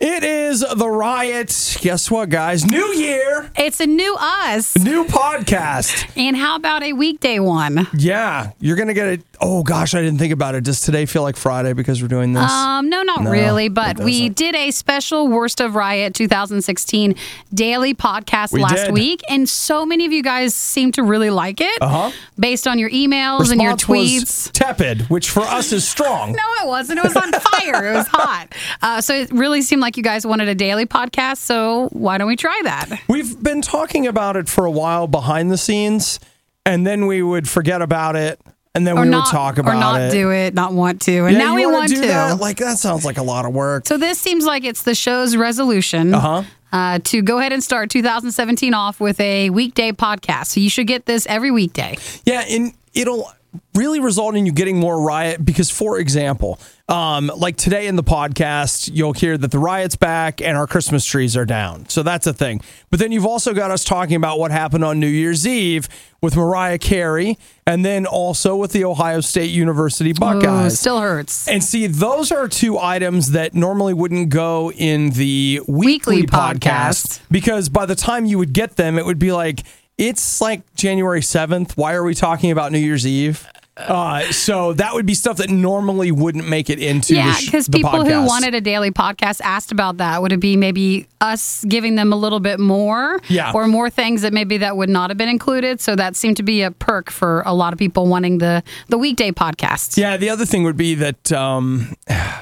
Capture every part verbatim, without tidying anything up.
It is The Riot. Guess what, guys? New year. It's a new us. New podcast. And how about a weekday one? Yeah, you're going to get it. Oh, gosh, I didn't think about it. Does today feel like Friday because we're doing this? Um, no, not No, really. it But we doesn't. did a special Worst of Riot twenty sixteen daily podcast We last did. week. And so many of you guys seem to really like it Uh-huh. based on your emails and your Response tweets. was tepid, which for us is strong. No, it wasn't. It was on fire. It was hot. Uh, so it really seemed like you guys wanted a daily podcast. So why don't we try that? We've been talking about it for a while behind the scenes, and then we would forget about it, and then Or we not, would talk about or not it. do it, not want to. And Yeah, now you we wanna want do to. That? Like, that sounds like a lot of work. So this seems like it's the show's resolution Uh-huh. uh, to go ahead and start two thousand seventeen off with a weekday podcast. So you should get this every weekday. Yeah, and it'll really result in you getting more Riot because, for example, um, like today in the podcast, you'll hear that the Riot's back and our Christmas trees are down. So that's a thing. But then you've also got us talking about what happened on New Year's Eve with Mariah Carey and then also with the Ohio State University Ooh, Buckeyes. still hurts. And see, those are two items that normally wouldn't go in the weekly, Weekly podcast podcast. because by the time you would get them, it would be like, it's like January seventh. Why are we talking about New Year's Eve? Uh, so that would be stuff that normally wouldn't make it into Yeah, the, sh- because the people podcast. who wanted a daily podcast asked about that. Would it be maybe us giving them a little bit more? Yeah. Or more things that maybe that would not have been included? So that seemed to be a perk for a lot of people wanting the, the weekday podcast. Yeah, the other thing would be that um,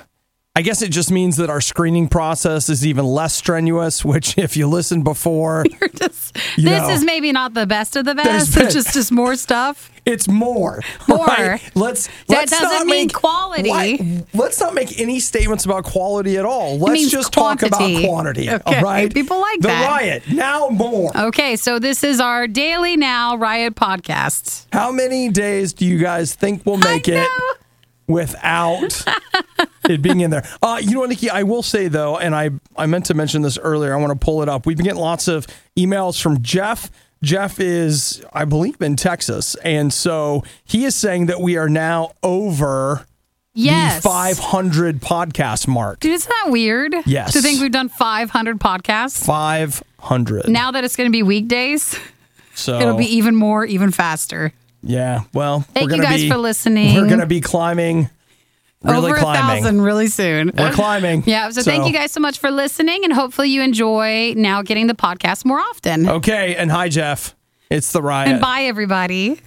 I guess it just means that our screening process is even less strenuous, which if you listened before, Just- You this know, is maybe not the best of the there's best. been- It's just, just more stuff. it's more. More. Right? Let's, That let's doesn't not mean make, quality. Why- let's not make any statements about quality at all. Let's means just talk quantity. about quantity. Okay, All right? people like the that. Riot, now more. Okay, so this is our Daily Now Riot podcast. How many days do you guys think we'll make I it know. without it being in there? Uh, you know what, Nikki? I will say, though, and I, I meant to mention this earlier. I want to pull it up. We've been getting lots of emails from Jeff. Jeff is, I believe, in Texas. And so he is saying that we are now over Yes. the five hundred podcast mark. Dude, isn't that weird? Yes. To think we've done five hundred podcasts. five hundred. Now that it's going to be weekdays, so it'll be even more, even faster. yeah, well, Thank we're you gonna guys be, for listening. We're going to be climbing, really Over a climbing. thousand really soon. We're climbing. Yeah, so, thank you guys so much for listening, and hopefully you enjoy now getting the podcast more often. Okay, and hi, Jeff. It's the Riot. And bye, everybody.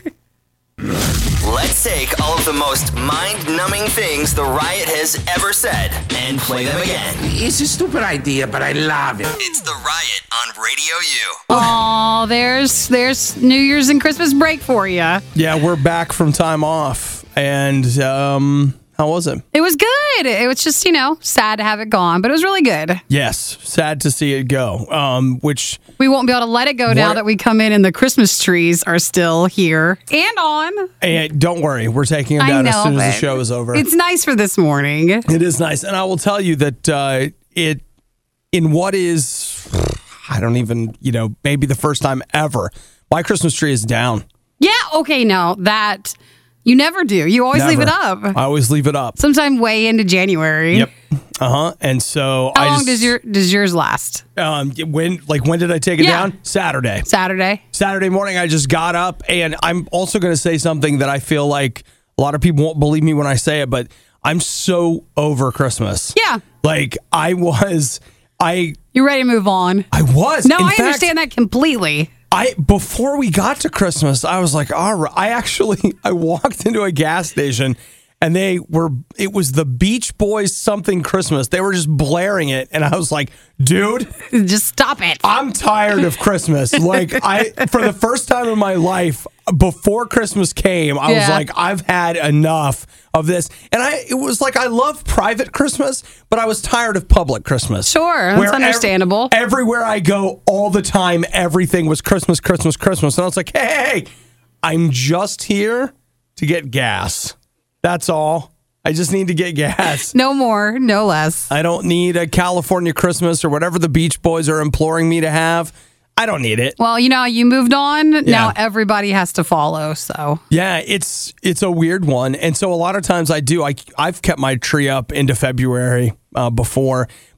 Let's take all of the most mind-numbing things the Riot has ever said and play them again. It's a stupid idea, but I love it. It's the Riot on Radio U. Oh, there's there's New Year's and Christmas break for you. Yeah, we're back from time off. And um, how was it? It was good. It was just, you know, sad to have it gone, but it was really good. Yes, sad to see it go. Um, which, We won't be able to let it go now What- that we come in and the Christmas trees are still here and on. and don't worry, we're taking them I down know, as soon as the but show is over. It's nice for this morning. It is nice. And I will tell you that uh, it, in what is, I don't even, you know, maybe the first time ever, my Christmas tree is down. Yeah, okay, no, that you never do. You always leave it Never. up. I always leave it up. Sometime way into January. Yep. Uh huh. And so How I long just, does your does yours last? um when like when did I take it Yeah. down? Saturday. Saturday. Saturday morning, I just got up, and I'm also going to say something that I feel like a lot of people won't believe me when I say it, but I'm so over Christmas. Yeah. Like I was, I You're ready to move on. I was. No, In I fact, understand that completely. I before we got to Christmas, I was like, all right. I actually I walked into a gas station and they were it was the Beach Boys something Christmas. They were just blaring it, and I was like, dude, Just stop it. I'm tired of Christmas. Like I for the first time in my life, before Christmas came, I was Yeah. like, I've had enough of this. And I it was like I love private Christmas, but I was tired of public Christmas. Sure, that's Where ev- understandable. everywhere I go, all the time, everything was Christmas, Christmas, Christmas. And I was like, hey, hey, hey, I'm just here to get gas. That's all. I just need to get gas. No more, no less. I don't need a California Christmas or whatever the Beach Boys are imploring me to have. I don't need it. Well, you know, you moved on. Yeah. Now everybody has to follow. So Yeah, it's it's a weird one. And so a lot of times I do. I, I've kept my tree up into February uh, before.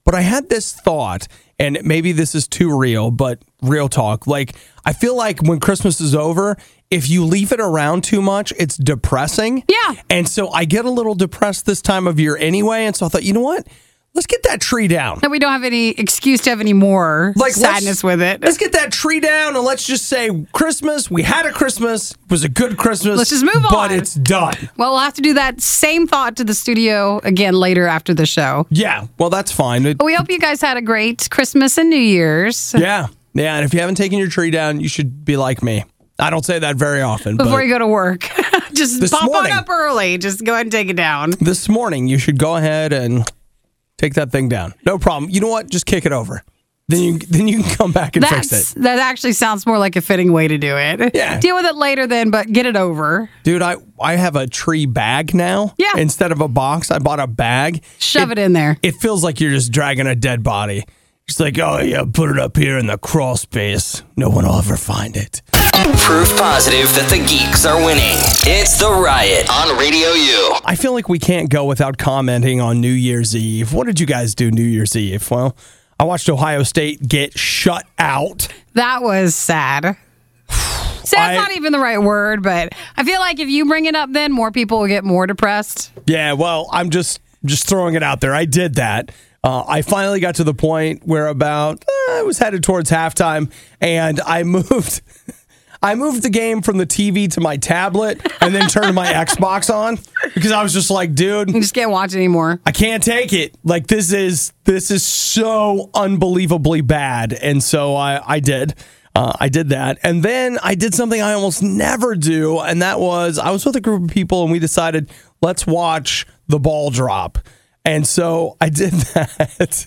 But I had this thought, and maybe this is too real, but real talk. Like, I feel like when Christmas is over, if you leave it around too much, it's depressing. Yeah. And so I get a little depressed this time of year anyway. And so I thought, you know what? Let's get that tree down. That we don't have any excuse to have any more Like, sadness let's- with it. Let's get that tree down and let's just say Christmas. We had a Christmas. It was a good Christmas. Let's just move But on. it's done. Well, we'll have to do that same thought to the studio again later after the show. Yeah. Well, that's fine. It- But we hope you guys had a great Christmas and New Year's. yeah. Yeah. And if you haven't taken your tree down, you should be like me. I don't say that very often. Before but you go to work. Just This pop morning. on up early. Just go ahead and take it down. this morning, you should go ahead and take that thing down. No problem. You know what? Just kick it over. Then you then you can come back and That's, fix it. that actually sounds more like a fitting way to do it. Yeah. Deal with it later then, but get it over. Dude, I, I have a tree bag now. Yeah. Instead of a box, I bought a bag. Shove it, in there. It feels like you're just dragging a dead body. It's like, oh, yeah, put it up here in the crawl space. No one will ever find it. Proof positive that the geeks are winning. It's The Riot on Radio U. I feel like we can't go without commenting on New Year's Eve. What did you guys do New Year's Eve? Well, I watched Ohio State get shut out. That was sad. Sad's I- not even the right word, but I feel like if you bring it up, then more people will get more depressed. Yeah, well, I'm just just throwing it out there. I did that. Uh, I finally got to the point where about uh, I was headed towards halftime, and I moved. I moved the game from the T V to my tablet, and then turned my Xbox on because I was just like, dude, You just can't watch it anymore. I can't take it. Like this is this is so unbelievably bad, and so I I did. Uh, I did that. And then I did something I almost never do. And that was I was with a group of people and we decided, let's watch the ball drop. And so I did that.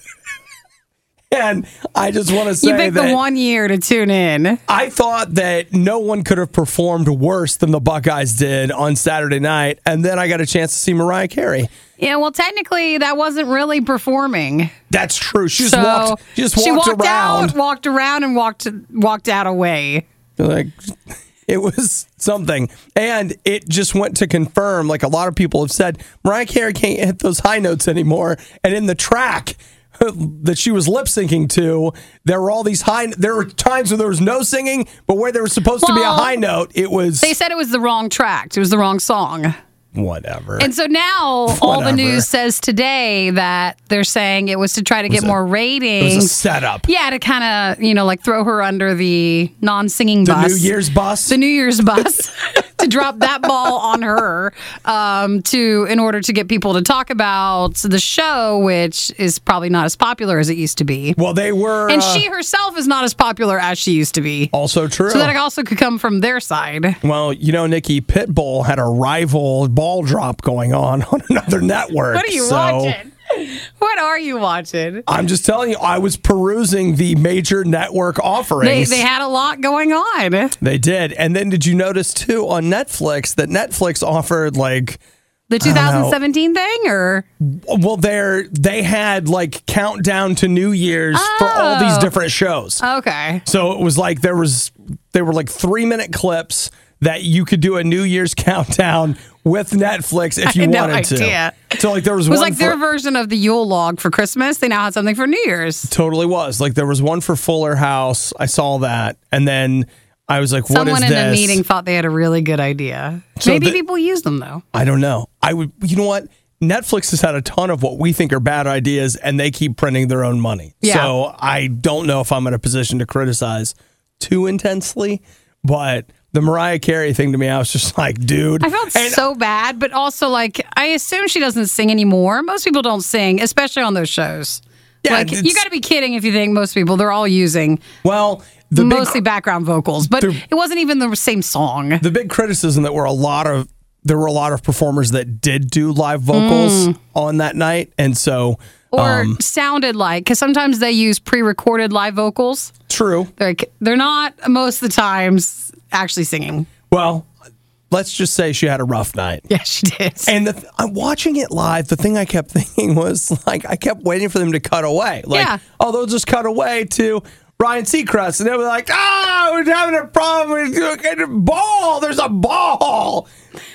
And I just want to say You picked that the one year to tune in. I thought that no one could have performed worse than the Buckeyes did on Saturday night. And then I got a chance to see Mariah Carey. Yeah, well, technically, that wasn't really performing. That's true. She just So walked, she just walked, she walked around. out, walked around, and walked walked out away. Like it was something. And it just went to confirm, like a lot of people have said, Mariah Carey can't hit those high notes anymore. And in the track that she was lip syncing to, there were all these high, there were times where there was no singing, but where there was supposed to be a Well, high note, it was They said it was the wrong track. It was the wrong song. whatever. And so now all the Whatever. news says today that they're saying it was to try to get a- more It was a ratings. setup. Yeah, to kind of, you know, like throw her under the non-singing The bus. New Year's bus. The New Year's bus. To drop that ball on her um, to in order to get people to talk about the show, which is probably not as popular as it used to be. well, they were And uh, she herself is not as popular as she used to be. also true. So that also could come from their side. Well, you know, Nikki, Pitbull had a rival ball drop going on on another network. What are you so watching? What are you watching? I'm just telling you, I was perusing the major network They, offerings. they had a lot going on. They did. And then did you notice, too, on Netflix that Netflix offered, like, The two thousand seventeen thing, or well, they're, they had, like, countdown to New Year's for all these Oh. different shows. okay. So it was like there was, they were like three minute clips that you could do a New Year's countdown with Netflix if I you had no wanted idea. to. So like there was, It was one like for, their version of the Yule log for Christmas. They now had something for New Year's. totally was like there was one for Fuller House. I saw that, and then I was like, "What Someone is in this?" a meeting thought they had a really good idea. So Maybe the- people use them though. I don't know. I would. You know what? Netflix has had a ton of what we think are bad ideas, and they keep printing their own money. Yeah. So I don't know if I'm in a position to criticize too intensely, but the Mariah Carey thing to me, I was just like, dude. I felt And so bad, but also like I assume she doesn't sing anymore. Most people don't sing, especially on those shows. Yeah, like you it's- got to be kidding if you think most people they're all using Well, the big, mostly background vocals, but the- it wasn't even the same song. the big criticism that were a lot of there were a lot of performers that did do live vocals on that night, and so Or um, sounded like, because sometimes they use pre-recorded live vocals. true. They're, like, they're not most of the times actually singing. Well, let's just say she had a rough night. Yeah, she did. And the th- I'm watching it live. The thing I kept thinking was like I kept waiting for them to cut away. Like, Yeah. oh, they'll just cut away to Ryan Seacrest, and they were like, "Ah, we're having a problem with the ball. There's a ball."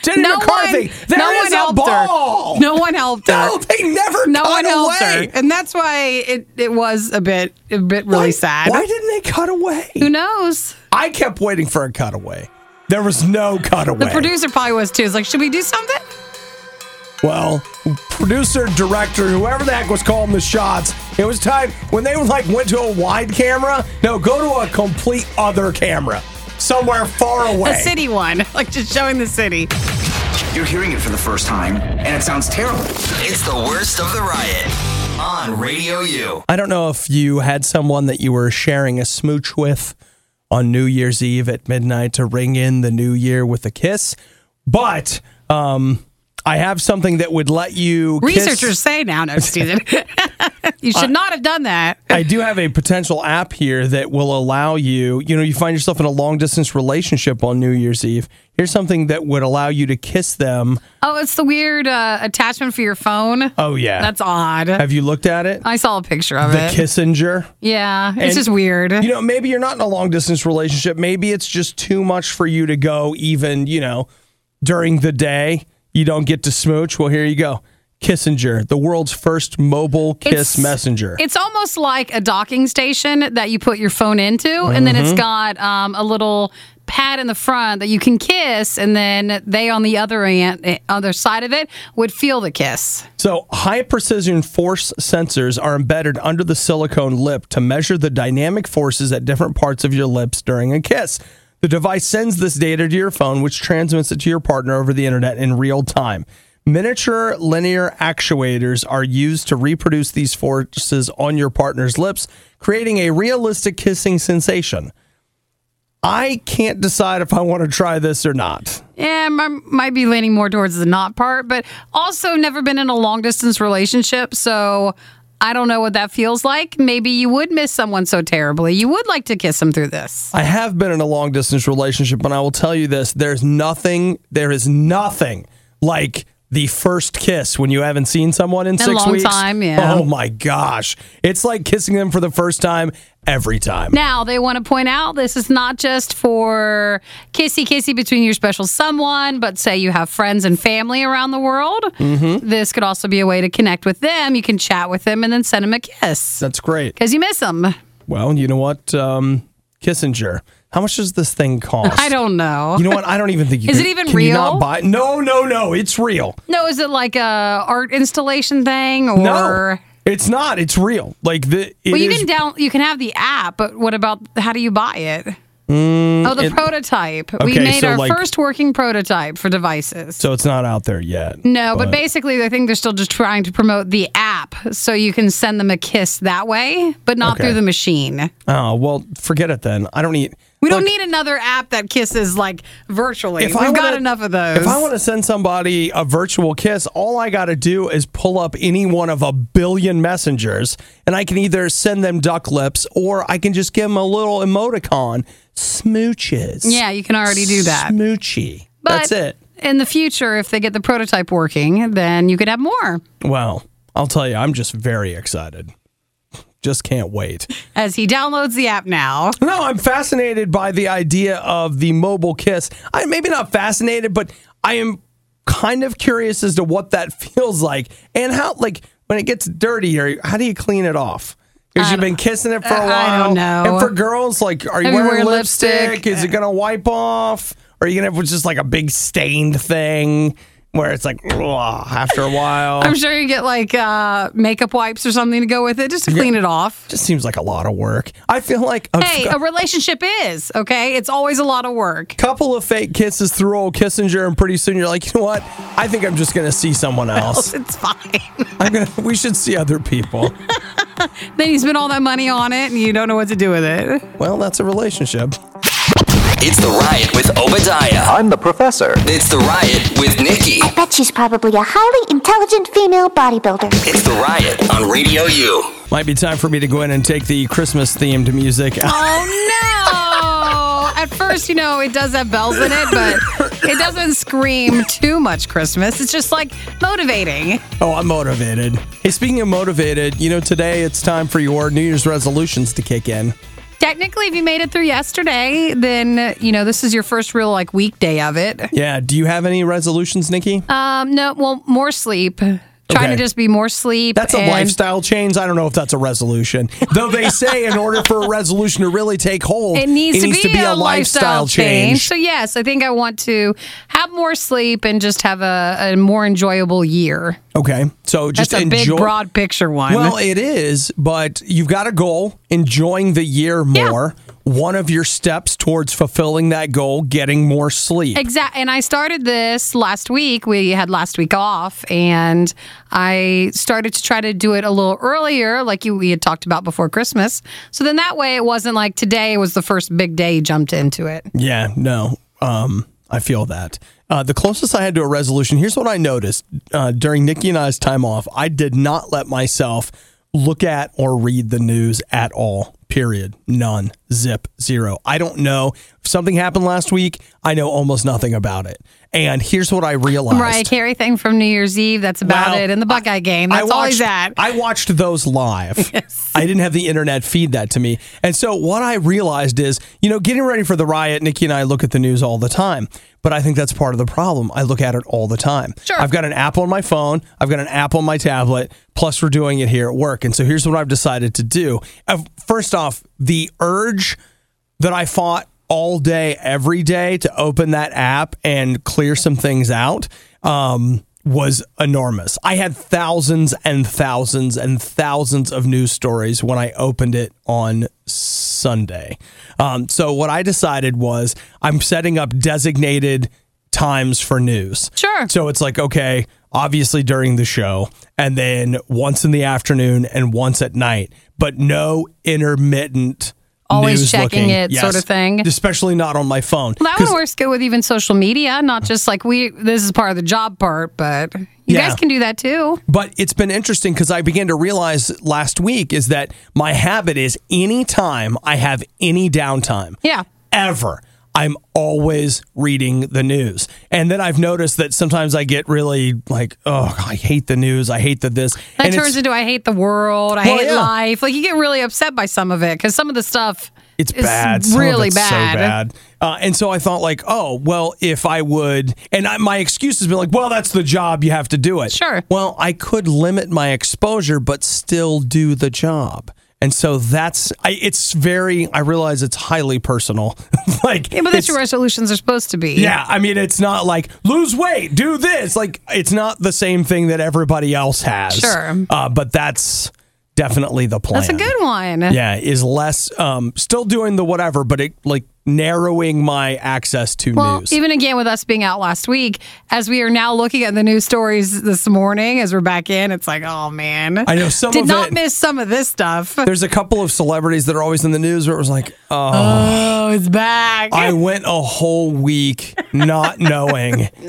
Jenny no McCarthy, one, there no is one a helped ball. Her. No one helped her. No, they never No cut one helped away. her, and that's why it, it was a bit a bit really why, sad. Why didn't they cut away? Who knows? I kept waiting for a cutaway. There was no cutaway. The producer probably was too. It's like, should we do something? Well, producer, director, whoever the heck was calling the shots, it was time when they like went to a wide camera. No, go to a complete other camera, somewhere far away. A city one, like just showing the city. You're hearing it for the first time, and it sounds terrible. It's the worst of the riot on Radio U. I don't know if you had someone that you were sharing a smooch with on New Year's Eve at midnight to ring in the new year with a kiss, but um. I have something that would let you Researchers kiss. say now, no, Susan. You should uh, not have done that. I do have a potential app here that will allow you, you know, you find yourself in a long distance relationship on New Year's Eve. Here's something that would allow you to kiss them. Oh, it's the weird uh, attachment for your phone. Oh, yeah. That's odd. Have you looked at it? I saw a picture of the it. The Kissinger. Yeah, it's and, just weird. You know, maybe you're not in a long distance relationship. Maybe it's just too much for you to go even, you know, during the day. You don't get to smooch? Well, here you go. Kissinger, the world's first mobile kiss it's, messenger. It's almost like a docking station that you put your phone into, mm-hmm. and then it's got um, a little pad in the front that you can kiss, and then they on the other end, other side of it would feel the kiss. So high-precision force sensors are embedded under the silicone lip to measure the dynamic forces at different parts of your lips during a kiss. The device sends this data to your phone, which transmits it to your partner over the internet in real time. Miniature linear actuators are used to reproduce these forces on your partner's lips, creating a realistic kissing sensation. I can't decide if I want to try this or not. Yeah, I might be leaning more towards the not part, but also never been in a long-distance relationship, so I don't know what that feels like. Maybe you would miss someone so terribly. You would like to kiss them through this. I have been in a long distance relationship, and I will tell you this. There's nothing, there is nothing like the first kiss when you haven't seen someone in, in six a long weeks. time, yeah. Oh my gosh. It's like kissing them for the first time every time. Now, they want to point out this is not just for kissy kissy between your special someone, but say you have friends and family around the world. Mm-hmm. This could also be a way to connect with them. You can chat with them and then send them a kiss. That's great. Because you miss them. Well, you know what? Um, Kissinger. How much does this thing cost? I don't know. You know what? I don't even think you is can. Is it even can real? You not buy? No, no, no. It's real. No, is it like a art installation thing or? No, it's not. It's real. Like the. It well, you is, can down. You can have the app, but what about how do you buy it? Mm, oh, the it, prototype. Okay, we made so our like, first working prototype for devices. So it's not out there yet. No, but, but basically, I think they're still just trying to promote the app so you can send them a kiss that way, but not okay. through the machine. Oh, well, forget it then. I don't need. We Look, don't need another app that kisses like virtually. We've wanna, got enough of those. If I want to send somebody a virtual kiss, all I got to do is pull up any one of a billion messengers, and I can either send them duck lips or I can just give them a little emoticon. Smooches. Yeah, you can already do that. Smoochy. But that's it. In the future, if they get the prototype working, then you could have more. Well, I'll tell you, I'm just very excited. Just can't wait. As he downloads the app now. No, I'm fascinated by the idea of the mobile kiss. I maybe not fascinated, but I am kind of curious as to what that feels like and how, like, when it gets dirty, how do you clean it off? Because you've been kissing it for a while. I don't know. And for girls, like, are you Have wearing, you wearing lipstick? lipstick? Is it going to wipe off? Or are you going to have just like a big stained thing? Where it's like, ugh, after a while. I'm sure you get like uh, makeup wipes or something to go with it just to clean yeah, it off. Just seems like a lot of work. I feel like... A, hey, a relationship is, okay? It's always a lot of work. Couple of fake kisses through old Kissinger, and pretty soon you're like, you know what? I think I'm just going to see someone else. It's fine. I'm gonna. We should see other people. Then you spend all that money on it and you don't know what to do with it. Well, that's a relationship. It's The Riot with Obadiah. I'm the professor. It's The Riot with Nikki. I bet she's probably a highly intelligent female bodybuilder. It's The Riot on Radio U. Might be time for me to go in and take the Christmas-themed music out. Oh, no! At first, you know, it does have bells in it, but it doesn't scream too much Christmas. It's just, like, motivating. Oh, I'm motivated. Hey, speaking of motivated, you know, today it's time for your New Year's resolutions to kick in. Technically, if you made it through yesterday, then, you know, this is your first real, like, weekday of it. Yeah. Do you have any resolutions, Nikki? Um, no, well, more sleep. Trying Okay. to just be more sleep. That's a and- lifestyle change. I don't know if that's a resolution. Though they say in order for a resolution to really take hold, It needs, it needs to, be a, lifestyle change. So, yes, I think I want to have more sleep and just have a, a more enjoyable year. Okay. So just That's a enjoy. big, broad picture one. Well, it is, but you've got a goal, enjoying the year Yeah. more. One of your steps towards fulfilling that goal, getting more sleep. Exactly. And I started this last week. We had last week off, and I started to try to do it a little earlier, like you we had talked about before Christmas. So then that way it wasn't like today was the first big day you jumped into it. Yeah, no, um, I feel that. Uh, the closest I had to a resolution, here's what I noticed uh, during Nikki and I's time off. I did not let myself look at or read the news at all. Period. None. Zip. Zero. I don't know. If something happened last week, I know almost nothing about it. And here's what I realized. Mariah Carey thing from New Year's Eve. That's about Well, it. And the Buckeye game. I That's all he's watched- at. I watched those live. Yes. I didn't have the internet feed that to me. And so what I realized is, you know, getting ready for the riot, Nikki and I look at the news all the time. But I think that's part of the problem. I look at it all the time. Sure. I've got an app on my phone. I've got an app on my tablet. Plus, we're doing it here at work. And so here's what I've decided to do. Uh, First off, the urge that I fought all day, every day to open that app and clear some things out um, was enormous. I had thousands and thousands and thousands of news stories when I opened it on Sunday. Um, so what I decided was I'm setting up designated times for news. Sure. So it's like, okay, obviously during the show, and then once in the afternoon and once at night, but no intermittent Always news checking looking. it sort of thing. Especially not on my phone. Well, that 'Cause- one works good with even social media, not just like we, this is part of the job part, but you Yeah. guys can do that too. But it's been interesting because I began to realize last week is that my habit is anytime I have any downtime, Yeah. ever, I'm always reading the news. And then I've noticed that sometimes I get really like, oh, I hate the news. I hate the this. That and turns it's, into I hate the world. I Well, hate yeah. life. Like you get really upset by some of it because some of the stuff It's is bad. Some of really it's bad. So bad. Uh, and so I thought like, oh, well, if I would, and I, my excuse has been like, well, that's the job. You have to do it. Sure. Well, I could limit my exposure, but still do the job. And so that's, I, it's very, I realize it's highly personal. like, Yeah, but that's it's- what resolutions are supposed to be. yeah, I mean, it's not like lose weight, do this. Like, it's not the same thing that everybody else has. Sure. Uh, but that's definitely the plan. That's a good one. Yeah, is less, um, still doing the whatever, but it like narrowing my access to Well, news. even again with us being out last week, as we are now looking at the news stories this morning, as we're back in, it's like, oh man, I know some did of not it- miss some of this stuff. There's a couple of celebrities that are always in the news where it was like, oh, Oh, it's back. I went a whole week not knowing, and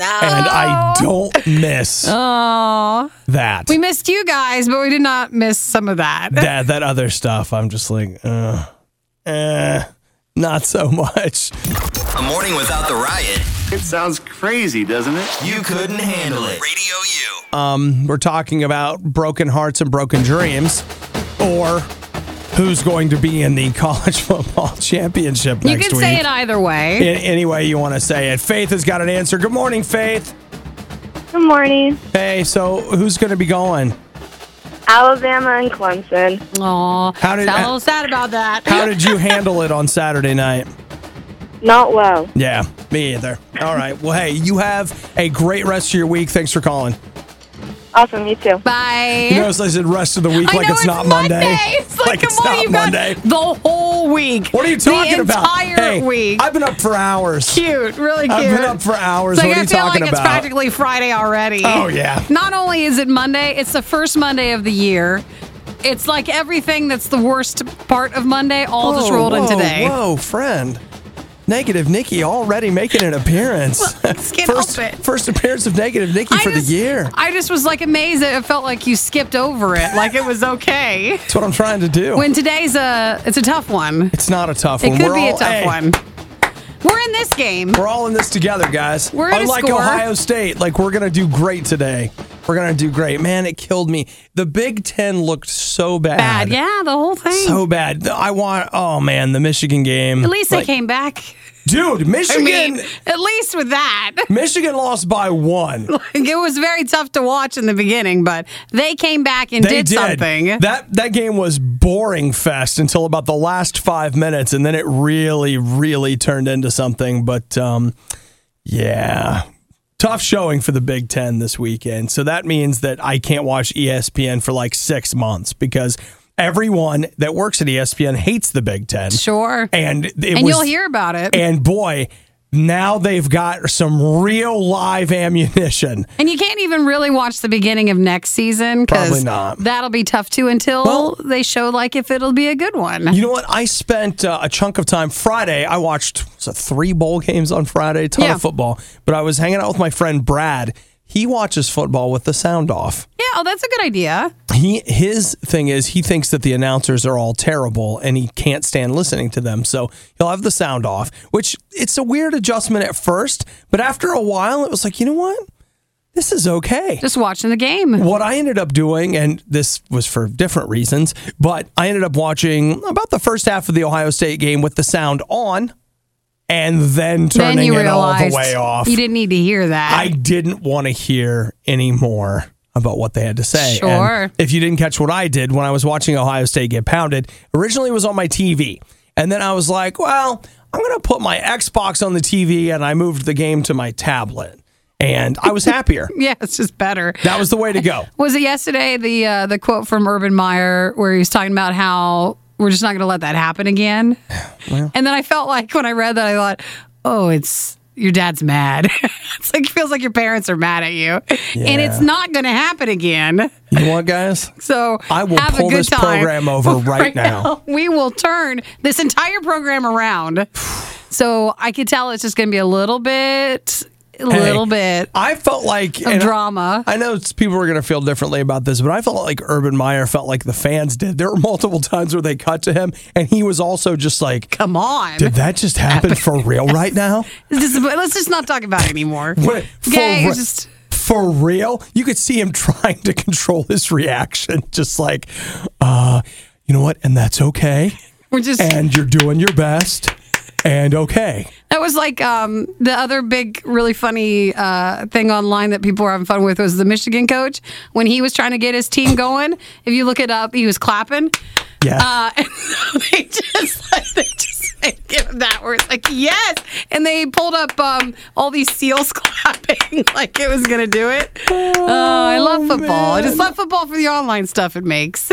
I don't miss oh, that. we missed you guys, but we did not miss some of that. that that other stuff. I'm just like, uh, eh, not so much. A morning without the riot, It sounds crazy, doesn't it? you couldn't handle it. Radio U. We're talking about broken hearts and broken dreams, or who's going to be in the college football championship You next can week. say it either way. In any way you want to say it. Faith has got an answer. Good morning, Faith. Good morning. Hey, so who's going to be going? Alabama and Clemson. Aw, How did- sound a little sad about that. How did you handle it on Saturday night? Not well. Yeah, me either. All right. Well, hey, you have a great rest of your week. Thanks for calling. Awesome, you too. Bye. You notice I said rest of the week I like know it's not Monday. It's like, Like come it's on, not you've Monday. got the whole week. What are you talking the about? entire Hey, week. I've been up for hours. Cute, really cute. I've been up for hours. It's like What are I you feel talking like about? it's practically Friday already. Oh, yeah. Not only is it Monday, it's the first Monday of the year. It's like everything that's the worst part of Monday all just Whoa, rolled in whoa, today. Whoa, friend. Negative Nikki already making an appearance. can't first, help it. first appearance of Negative Nikki I for just- the year. I just was like amazed that it felt like you skipped over it, like it was okay. That's what I'm trying to do. When today's a, it's a tough one. it's not a tough It one. could We're be all, a tough hey, one. We're in this game. We're all in this together, guys. We're gonna Unlike score. Ohio State, like we're gonna do great today. We're going to do great. Man, it killed me. The Big Ten looked so bad. Bad, yeah, the whole thing. So bad. I want, oh man, the Michigan game. At least like, they came back. Dude, Michigan. I mean, at least with that. Michigan lost by one. It was very tough to watch in the beginning, but they came back and They did, did something. That that game was boring fest until about the last five minutes, and then it really, really turned into something. But um, yeah, tough showing for the Big Ten this weekend. So that means that I can't watch E S P N for like six months because everyone that works at E S P N hates the Big Ten. Sure. And it and was, you'll hear about it. And boy, now they've got some real live ammunition. And you can't even really watch the beginning of next season Probably because not. that'll be tough too until Well, they show like if it'll be a good one. You know what? I spent uh, a chunk of time Friday. I watched was it three bowl games on Friday, ton Yeah. of football. But I was hanging out with my friend Brad. He watches football with the sound off. Yeah, oh, that's a good idea. He his thing is he thinks that the announcers are all terrible and he can't stand listening to them. So he'll have the sound off, which it's a weird adjustment at first, but after a while it was like, you know what? This is okay. Just watching the game. What I ended up doing, and this was for different reasons, but I ended up watching about the first half of the Ohio State game with the sound on and then turning then you it all realized the way off. You didn't need to hear that. I didn't want to hear any more about what they had to say. Sure. And if you didn't catch what I did when I was watching Ohio State get pounded, originally it was on my T V. And then I was like, well, I'm going to put my Xbox on the T V, and I moved the game to my tablet. And I was happier. Yeah, it's just better. That was the way to go. Was it yesterday, the uh, the quote from Urban Meyer where he was talking about how we're just not going to let that happen again? Well. And then I felt like when I read that, I thought, oh, it's your dad's mad. It's like it feels like your parents are mad at you. Yeah. And it's not going to happen again. You know what, guys? So I will have pull a good this time. program over right, right now. now. We will turn this entire program around. So I could tell it's just going to be a little bit... A Hey, little bit I felt like of and drama. I, I know it's, people were going to feel differently about this, but I felt like Urban Meyer felt like the fans did. There were multiple times where they cut to him, and he was also just like, Come on. did that just happen for real right now? Just- let's just not talk about it anymore. What, for, Okay, re- just for real? You could see him trying to control his reaction, just like, uh, you know what? And that's okay. we're just And you're doing your best. And okay. that was like um, the other big, really funny uh, thing online that people were having fun with was the Michigan coach when he was trying to get his team going. If you look it up, he was clapping. Yeah. Uh, and so they just like, they just like, give him that where it's like yes, and they pulled up um, all these seals clapping like it was gonna do it. Oh, I love football. I just love football for the online stuff it makes.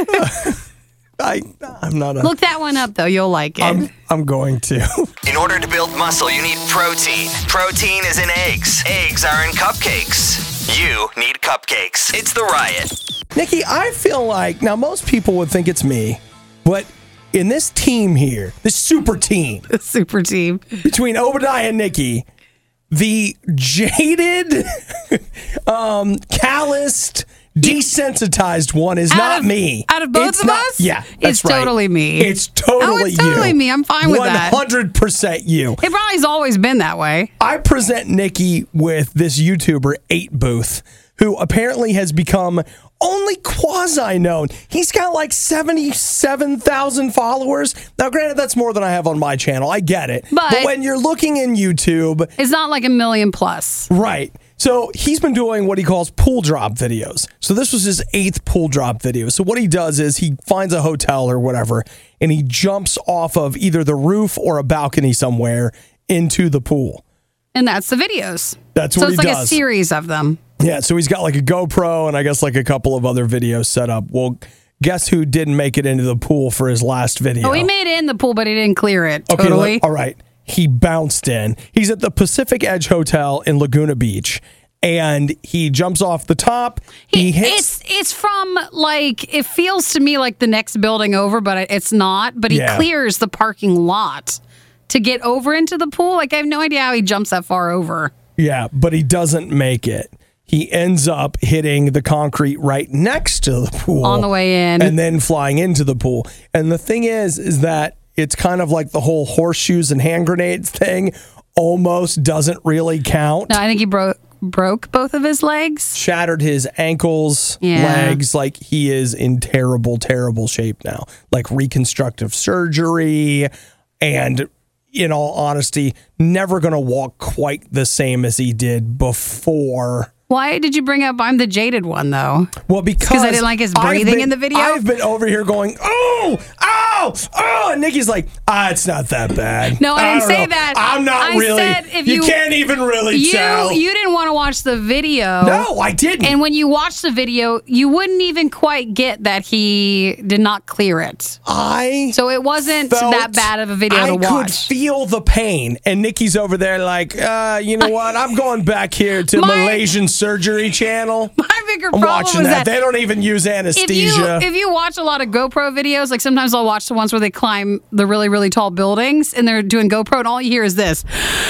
I, I'm not a... Look that one up though; you'll like it. I'm, I'm going to. In order to build muscle, you need protein. Protein is in eggs. Eggs are in cupcakes. You need cupcakes. It's the Riot. Nikki, I feel like, now most people would think it's me, but in this team here, this super team Super team. between Obadiah and Nikki, the jaded, um, calloused, desensitized one is Out not of- me. out of both It's of not- us? Yeah, that's It's right. totally me. It's totally Oh, it's you. totally me. I'm fine with that. one hundred percent you. It probably has always been that way. I present Nikki with this YouTuber, eight Booth, who apparently has become only quasi-known. He's got like seventy-seven thousand followers. Now, granted, that's more than I have on my channel. I get it. But- but when you're looking in YouTube, It's not like a million plus. right. So he's been doing what he calls pool drop videos. So this was his eighth pool drop video. So what he does is he finds a hotel or whatever, and he jumps off of either the roof or a balcony somewhere into the pool. And that's the videos. That's So what it's he like does. a series of them. Yeah, so he's got like a GoPro and I guess like a couple of other videos set up. Well, guess who didn't make it into the pool for his last video? Oh, he made it in the pool, but he didn't clear it. Okay, Totally. look, all right. He bounced in. He's at the Pacific Edge Hotel in Laguna Beach, and he jumps off the top. He, He- hits. it's it's from like it feels to me like the next building over, but it's not. But he Yeah. clears the parking lot to get over into the pool. Like I have no idea how he jumps that far over. Yeah, but he doesn't make it. He ends up hitting the concrete right next to the pool On the way in. and then flying into the pool. And the thing is, is that it's kind of like the whole horseshoes and hand grenades thing almost doesn't really count. No, I think he broke broke both of his legs. Shattered his ankles, Yeah. legs. Like, he is in terrible, terrible shape now. Like, reconstructive surgery. And in all honesty, never going to walk quite the same as he did before. Why did you bring up I'm the jaded one, though? Well, because I didn't like his I've breathing been- in the video? I've been over here going, oh, oh, oh, and Nikki's like, ah, it's not that bad. No, I didn't don't say know. that. I'm not I really. said if you, you- can't even really You tell. you didn't want to watch the video. no, I didn't. And when you watch the video, you wouldn't even quite get that he did not clear it. I So it wasn't felt- that bad of a video I to could watch. feel the pain, and Nikki's over there like, uh, you know what? I'm going back here to My- Malaysian Surgery Channel. My bigger I'm problem watching was that. that, They don't even use if you anesthesia. if you watch a lot of GoPro videos, like sometimes I'll watch the ones where they climb the really really tall buildings and they're doing GoPro, and all you hear is this.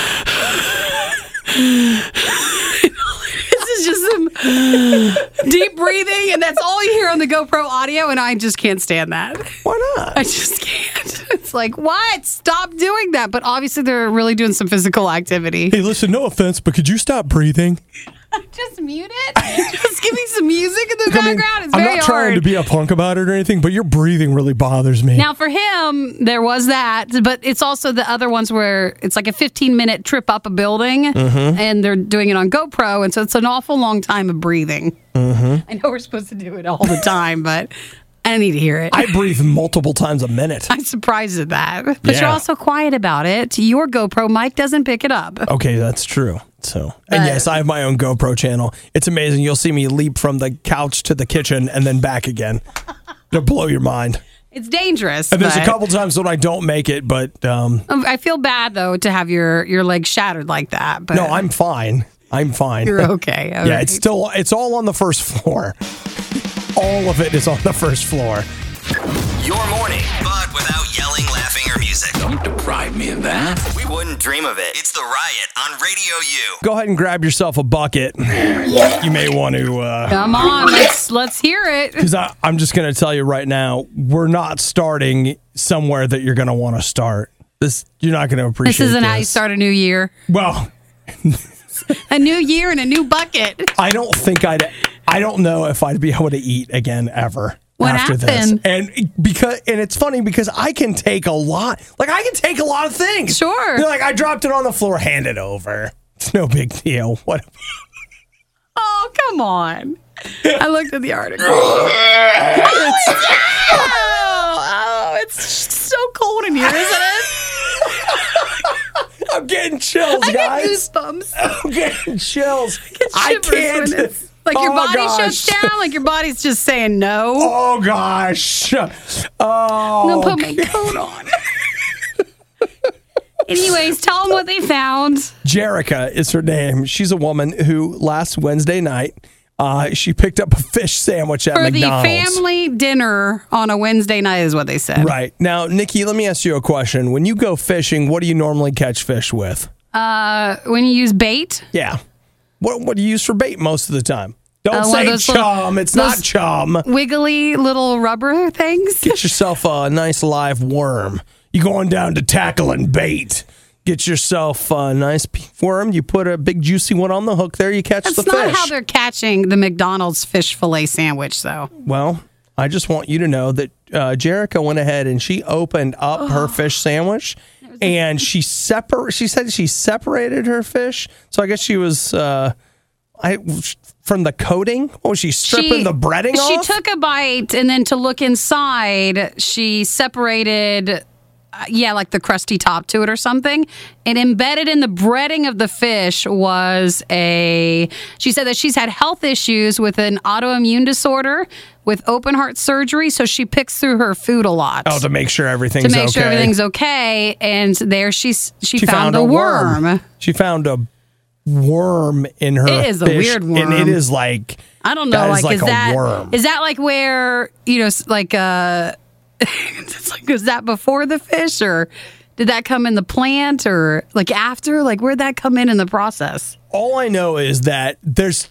This is just some deep breathing, and that's all you hear on the GoPro audio, and I just can't stand that. Why not? I just can't. It's like, what? Stop doing that. But obviously, they're really doing some physical activity. Hey, listen, no offense, but could you stop breathing? Just mute it. Just give me some music in the I mean, background. It's I'm very not hard. trying to be a punk about it or anything, but your breathing really bothers me. Now, for him, there was that, but it's also the other ones where it's like a fifteen minute trip up a building, Mm-hmm. and they're doing it on GoPro, and so it's an awful long time of breathing. Mm-hmm. I know we're supposed to do it all the time, but I need to hear it. I breathe multiple times a minute. I'm surprised at that. But Yeah. you're also quiet about it. Your GoPro mic doesn't pick it up. Okay, that's true. So, and But- yes, I have my own GoPro channel. It's amazing. You'll see me leap from the couch to the kitchen and then back again. It'll blow your mind. It's dangerous. And there's a but- couple times when I don't make it, but um, I feel bad, though, to have your, your leg shattered like that. But no, I'm fine. I'm fine. You're okay. All yeah, right. it's still it's all on the first floor. All of it is on the first floor. Your morning, but without yelling, laughing, or music. Don't deprive me of that. We wouldn't dream of it. It's The Riot on Radio U. Go ahead and grab yourself a bucket. You may want to. Uh, Come on, let's let's hear it. Because I'm just going to tell you right now, we're not starting somewhere that you're going to want to start. This you're not going to appreciate. This isn't how you this. start a new year. Well, A new year and a new bucket. I don't think I'd. I don't know if I'd be able to eat again ever. What after happened? this, and because and it's funny because I can take a lot. Like I can take a lot of things. Sure. You're like I dropped it on the floor, hand it over. It's no big deal. What? Oh, come on. I looked at the article. oh, oh, it's so cold in here, isn't it? I'm getting chills, I get guys. goosebumps. I'm getting chills. Get I shivers can't. when it's- Like your Oh, body gosh. shuts down, like your body's just saying no. Oh gosh. Oh. I'm gonna put my coat on. Anyways, tell them what they found. Jerica is her name. She's a woman who last Wednesday night uh, she picked up a fish sandwich at For McDonald's. the family dinner on a Wednesday night is what they said. Right. Now, Nikki, let me ask you a question. When you go fishing, what do you normally catch fish with? Uh, when you use bait, Yeah. What what do you use for bait most of the time? Don't Uh, one of say those little- chum. It's not those- chum. wiggly little rubber things. Get yourself a nice live worm. You going down to tackling bait. Get yourself a nice p- worm. You put a big juicy one on the hook there. You catch That's the not fish. how they're catching the McDonald's fish fillet sandwich, though. Well, I just want you to know that uh, Jerica went ahead and she opened up her fish sandwich, and she separ- She said she separated her fish. So I guess she was, uh, I from the coating. Oh, was she stripping the breading she off? took a bite, and then to look inside, she separated. Uh, yeah, like the crusty top to it or something. And embedded in the breading of the fish was a. She said that she's had health issues with an autoimmune disorder with open heart surgery, so she picks through her food a lot. Oh, to make sure everything's to make okay. sure everything's okay. And there she's she, She found, found, a a worm. She found a worm in her. It is a fish, weird and worm. it is like I don't know, that like, is like is a that worm. is that like where you know, s- like uh, it's like was that before the fish, or did that come in the plant, or like after? Like where'd that come in in the process? All I know is that there's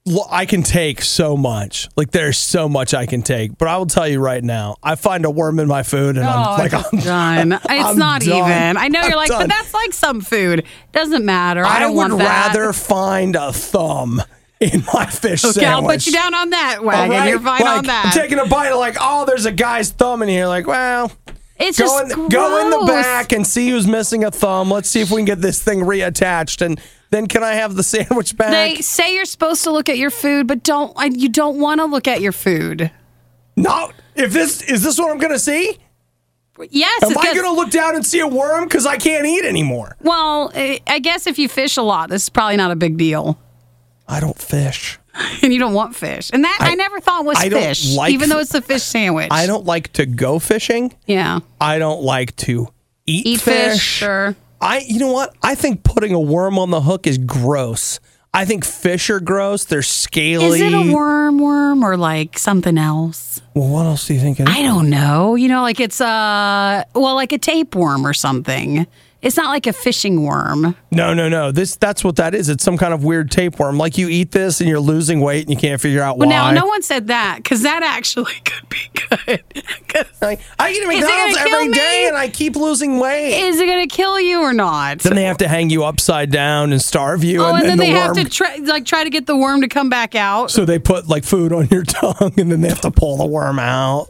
Well, I can take so much. Like there's so much I can take. But I will tell you right now, I find a worm in my food and I'm Oh, like, I'm done. It's I'm not done. even. I know I'm you're like, done. but that's like some food. Doesn't matter. I, I don't would want that. rather find a thumb in my fish Okay, sandwich. I'll put you down on that wagon. All right? You're fine Like, on that. I'm taking a bite of like, oh, there's a guy's thumb in here. Like, well, it's go just in, go in the gross. back and see who's missing a thumb. Let's see if we can get this thing reattached. And then can I have the sandwich back? They say you're supposed to look at your food, but don't. I- You don't want to look at your food. No. If this is this what I'm going to see? Yes. Am I because- going to look down and see a worm because I can't eat anymore? Well, I I guess if you fish a lot, this is probably not a big deal. I don't fish. And you don't want fish. And that I, I- never thought was I don't fish, like even though f- it's a fish sandwich. I don't like to go fishing. Yeah. I don't like to eat, Eat fish, sure. I, you know what? I think putting a worm on the hook is gross. I think fish are gross. They're scaly. Is it a worm worm or like something else? Well, what else do you think it is? I don't know. You know, like it's uh well, like a tapeworm or something. It's not like a fishing worm. No, no, no. This that's what that is. It's some kind of weird tapeworm. Like you eat this and you're losing weight and you can't figure out why. Well, now no one said that because that actually could be good. 'Cause Like, I eat at it McDonald's gonna kill every day me? and I keep losing weight. is it going to kill you or not? Then they have to hang you upside down and starve you. oh, and, and then, then, they the have worm. to try, like try to get the worm to come back out. So they put like food on your tongue and then they have to pull the worm out.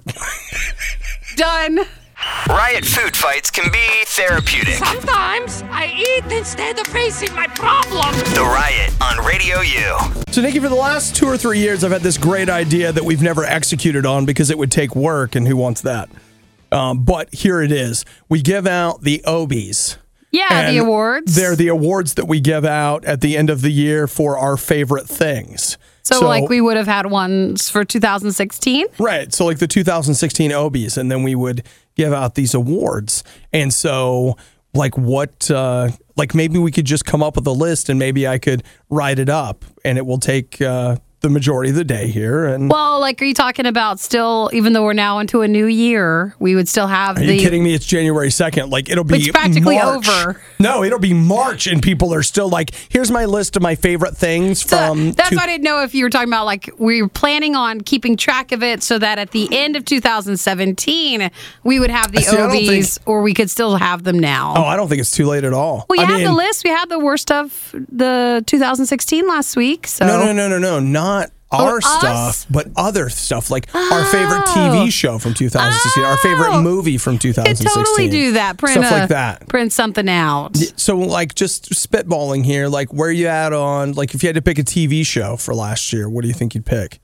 Done. Riot food fights can be therapeutic. Sometimes I eat instead of facing my problem. The Riot on Radio U. So, Nikki, for the last two or three years, I've had this great idea that we've never executed on because it would take work, and who wants that? Um, but here it is. We give out the Obies. Yeah, And the awards. They're the awards that we give out at the end of the year for our favorite things. so, like we would have had ones for two thousand sixteen. Right. So like the two thousand sixteen Obies, and then we would give out these awards. And so like what, uh, like maybe we could just come up with a list and maybe I could write it up and it will take uh, the majority of the day here. And Well, like, are you talking about still, even though we're now into a new year, we would still have are the. you kidding me? It's January second. Like it'll be It's practically March. over. No, it'll be March and people are still like, here's my list of my favorite things So from. that's two- why I didn't know if you were talking about like we were planning on keeping track of it so that at the end of two thousand seventeen we would have the See, I don't Obies, think- or we could still have them now. Oh, I don't think it's too late at all. well, you I have mean, the list. We had the worst of the two thousand sixteen last week. So No, no, no, no, no, not our Or stuff, us? but other stuff like our favorite T V show from two thousand sixteen, our favorite Oh. movie from two you thousand could sixteen. totally do that. Print stuff a- like that. Print something out. So, like, just spitballing here, like, where you at on, like, if you had to pick a T V show for last year, what do you think you'd pick?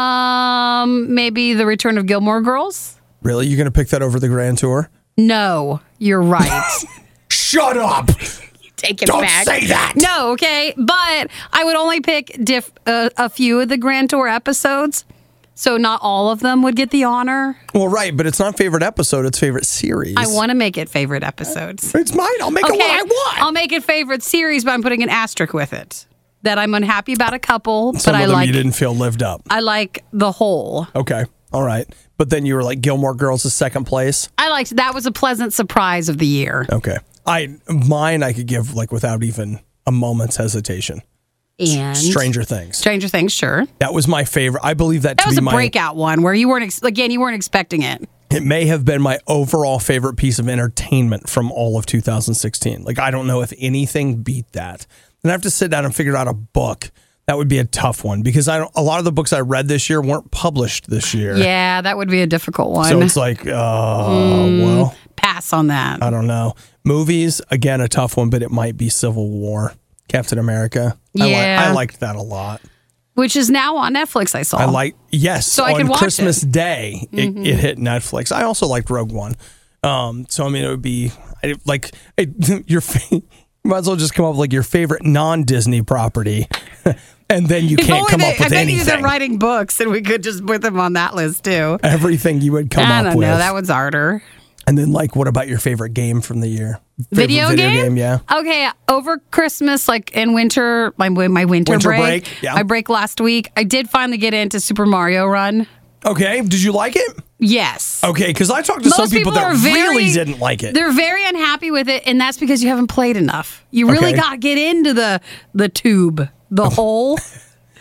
Um, maybe the Return of Gilmore Girls. Really, you gonna pick that over the Grand Tour? No, you're right. Shut up! Take it Don't back. say that. No, okay, but I would only pick diff, uh, a few of the Grand Tour episodes, so not all of them would get the honor. Well, right, but it's not favorite episode; it's favorite series. I want to make it favorite episodes. It's mine. I'll make Okay, it what I want. I'll make it favorite series, but I'm putting an asterisk with it. That I'm unhappy about a couple, Some but I of them like you didn't feel lived up. I like the whole. Okay, all right, but then you were like Gilmore Girls is second place. I liked that was a pleasant surprise of the year. Okay. I mine I could give like without even a moment's hesitation. And Stranger Things. Stranger Things, sure. That was my favorite. I believe that, That to was be a my breakout one where you weren't ex- again you weren't expecting it. it may have been my overall favorite piece of entertainment from all of two thousand sixteen. Like I don't know if anything beat that. And I have to sit down and figure out a book. That would be a tough one because I don't, a lot of the books I read this year weren't published this year. Yeah, that would be a difficult one. So it's like, uh, well, Pass on that. I don't know. Movies, again, a tough one, but it might be Civil War, Captain America. I, li- Yeah. I liked that a lot. Which is now on Netflix, I saw. I like, yes, So I on could watch Christmas it. Day, it, Mhm. it hit Netflix. I also liked Rogue One. Um, so, I mean, it would be I, like it, your, fa- you might as well just come up with like your favorite non-Disney property. And then you If can't only come they, up with I bet you they're anything. writing books and we could just put them on that list too. Everything you would come I up don't with. know. That one's harder. And then, like, what about your favorite game from the year? Favorite Video, game? yeah. Okay, over Christmas, like in winter, my my winter, Winter break, break, yeah. my break last week, I did finally get into Super Mario Run. Okay, did you like it? Yes. Okay, because I talked to Most some people, that are very, really didn't like it. They're very unhappy with it, and that's because you haven't played enough. You really Okay. got to get into the the tube, the hole.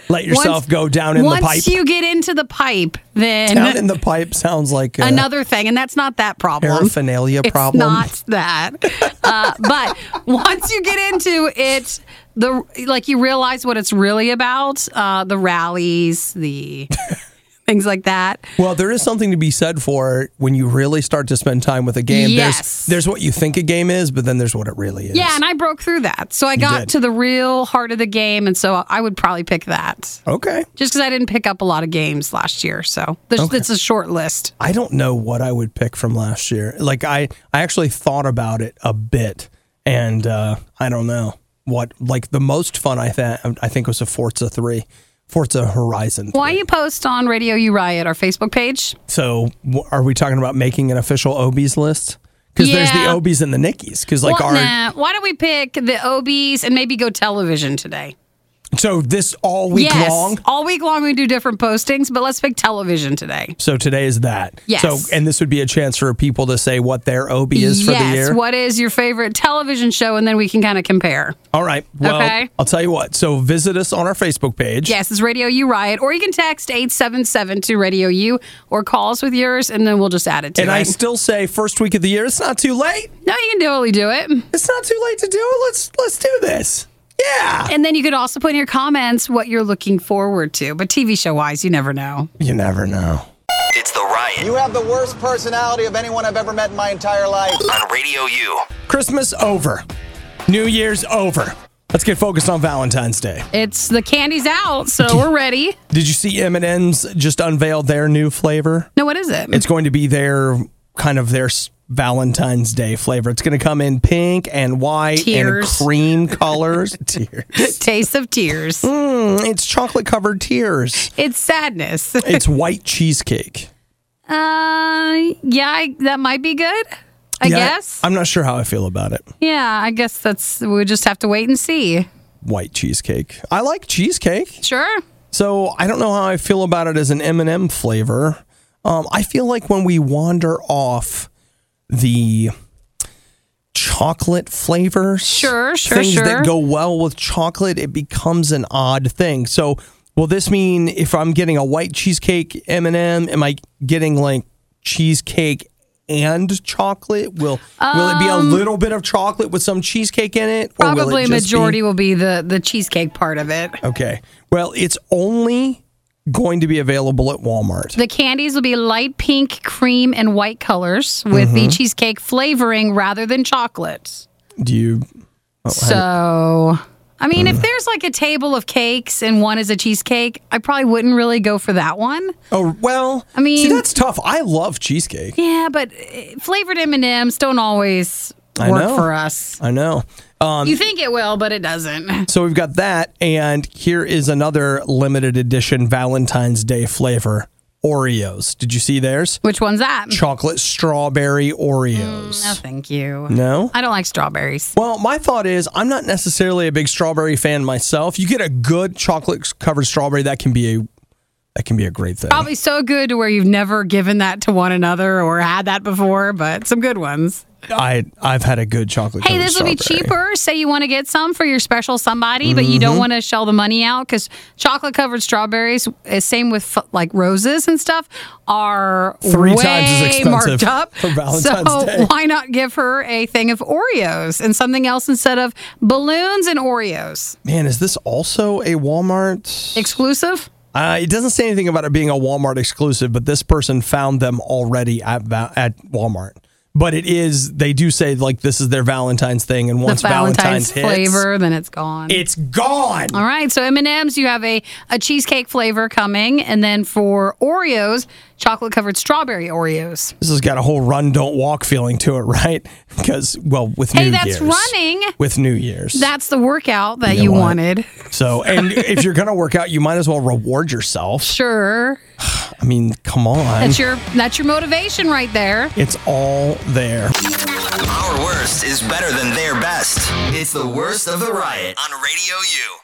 Let yourself once, go down in the pipe. Once you get into the pipe, then Down in the pipe sounds like uh, another thing, and that's not that problem. paraphernalia It's problem. not that. uh, but once you get into it, the like you realize what it's really about. Uh, the rallies, the things like that. Well, there is something to be said for when you really start to spend time with a game. Yes. There's, there's what you think a game is, but then there's what it really is. Yeah, and I broke through that. So I got did. to the real heart of the game, and so I would probably pick that. Okay. Just because I didn't pick up a lot of games last year, so there's, Okay. it's a short list. I don't know what I would pick from last year. Like I, I actually thought about it a bit, and uh, I don't know what. Like the most fun I th- I think was a Forza three, Forza Horizon. Why you post on Radio U Riot, our Facebook page? So w- are we talking about making an official O B S list? Because there's the Yeah. O Bs and the Nickies. Because like well, our nah. Why don't we pick the O Bs and maybe go television today? so this all week yes, long. all week long we do different postings, but let's pick television today. So today is that. Yes. So and this would be a chance for people to say what their O B is for yes. the year. What is your favorite television show, and then we can kind of compare. All right. Well, Okay. I'll tell you what. So visit us on our Facebook page. Yes, it's Radio U Riot, or you can text eight seven seven to Radio U, or call us with yours, and then we'll just add it to And it. I still say first week of the year. It's not too late. no, you can totally do it. It's not too late to do it. Let's let's do this. Yeah. And then you could also put in your comments what you're looking forward to. But T V show wise, you never know. You never know. It's the Riot You have the worst personality of anyone I've ever met in my entire life. on Radio U. Christmas over. New Year's over. Let's get focused on Valentine's Day. It's the candy's out, so we're ready. Did you see M and M's just unveiled their new flavor? No, what is it? It's going to be their kind of their s- Valentine's Day flavor. It's going to come in pink and white Tears. and cream colors. Tears. Taste of Tears. Mm, it's chocolate covered tears. It's sadness. It's white cheesecake. Uh, yeah, I, that might be good. I Yeah, guess. I'm not sure how I feel about it. yeah, I guess that's we just have to wait and see. White cheesecake. I like cheesecake. Sure. So I don't know how I feel about it as an M and M flavor. Um, I feel like when we wander off the chocolate flavors, Sure, sure, things sure. that go well with chocolate, it becomes an odd thing. So will this mean if I'm getting a white cheesecake M and M, am I getting like cheesecake and chocolate? Will will it be a little bit of chocolate with some cheesecake in it? Or will it Probably just majority be- will be the the cheesecake part of it. Okay. Well, it's only going to be available at Walmart. The candies will be light pink, cream, and white colors with Mm-hmm. the cheesecake flavoring rather than chocolate. Do you? Oh, So, I mean, Mm. if there's like a table of cakes and one is a cheesecake, I probably wouldn't really go for that one. Oh well. I mean- see, that's tough. I love cheesecake. Yeah, but uh, flavored M and M's don't always I work know. for us. I know. Um, You think it will, but it doesn't. so we've got that, and here is another limited edition Valentine's Day flavor: Oreos. Did you see theirs? Which one's that? Chocolate strawberry Oreos. No, thank you. No? I don't like strawberries. Well, my thought is I'm not necessarily a big strawberry fan myself. You get a good chocolate covered strawberry, that can be a that can be a great thing. Probably so good to where you've never given that to one another or had that before, but some good ones. I I've had a good chocolate. Hey, covered this will be strawberry. cheaper. Say you want to get some for your special somebody, but you Mm-hmm. don't want to shell the money out because chocolate covered strawberries, uh, same with f- like roses and stuff, are Three way times as expensive marked up for Valentine's so Day. why not give her a thing of Oreos and something else instead of balloons and Oreos? Man, is this also a Walmart? Exclusive? Uh, it doesn't say anything about it being a Walmart exclusive, but this person found them already at Va- at Walmart. But it is, they do say like this is their Valentine's thing, and once the Valentine's, Valentine's, hits, flavor, then it's gone. it's gone. All right, so M and M's, you have a, a cheesecake flavor coming, and then for Oreos, chocolate-covered strawberry Oreos. This has got a whole run, don't walk feeling to it, right? Because, well, with Hey, New that's Year's. running. With New Year's. That's the workout that You you, know what? wanted. So, and if you're going to work out, you might as well reward yourself. Sure. I mean, come on. That's your that's your motivation right there. It's all there. Our worst is better than their best. It's the worst of the Riot on Radio U.